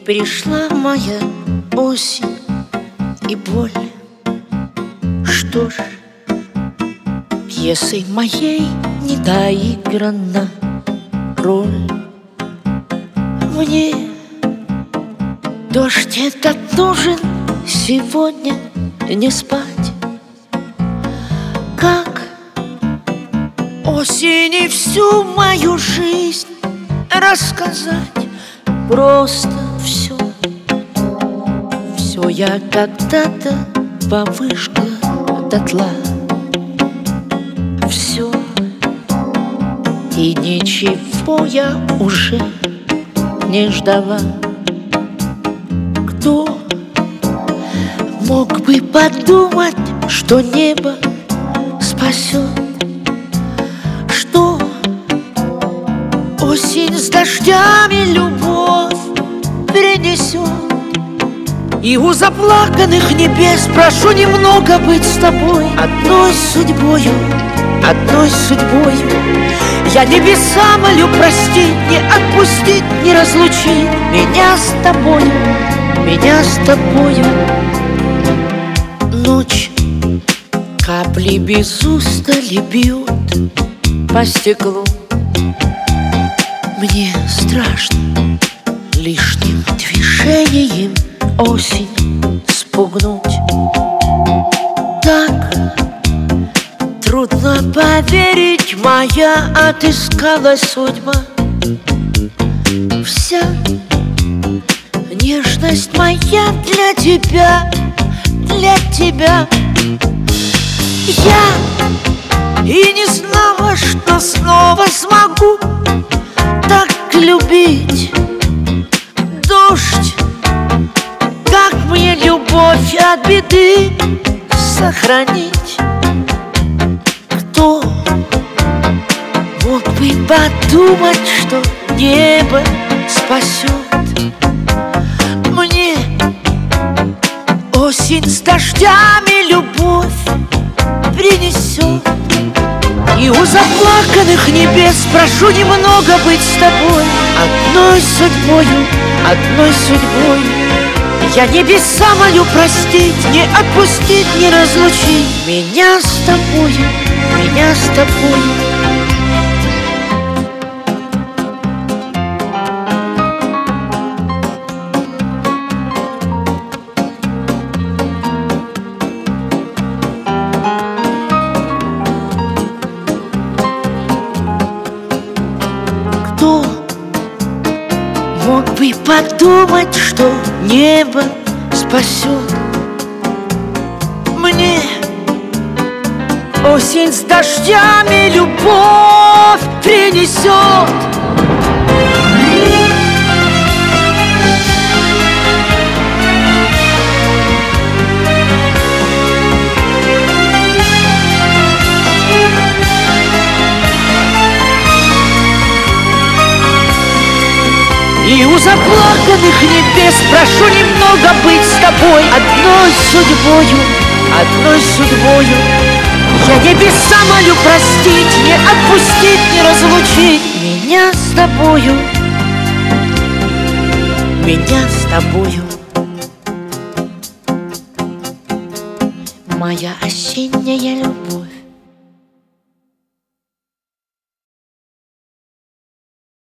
Пришла моя осень и боль. Что ж, пьесой моей не доиграна роль. Мне дождь этот нужен сегодня не спать. Как осени всю мою жизнь рассказать? Просто все я когда-то повышка дотла. Все и ничего я уже не ждала. Кто мог бы подумать, что небо спасет, что осень с дождями любовь принесет. И у заплаканных небес прошу немного быть с тобой. Одной судьбою я небеса молю простить, не отпустить, не разлучить меня с тобою, меня с тобою. Ночь, капли без устали бьют по стеклу. Мне страшно лишним движением осень спугнуть. Так трудно поверить, моя отыскалась судьба. Вся нежность моя для тебя, для тебя. Я и не знала, что снова смогу так любить. Дождь, как мне любовь от беды сохранить? Кто мог бы подумать, что небо спасет? Мне осень с дождями любовь принесет. И у заплаканных небес прошу немного быть с тобой. Одной судьбою я небеса молю простить, не отпустить, не разлучить меня с тобою, меня с тобою. Кто мог бы подумать, что небо спасет? Мне осень с дождями любовь принесет. И у заплаканных небес прошу немного быть с тобой. Одной судьбою я небеса молю простить, не отпустить, не разлучить меня с тобою, меня с тобою. Моя осенняя любовь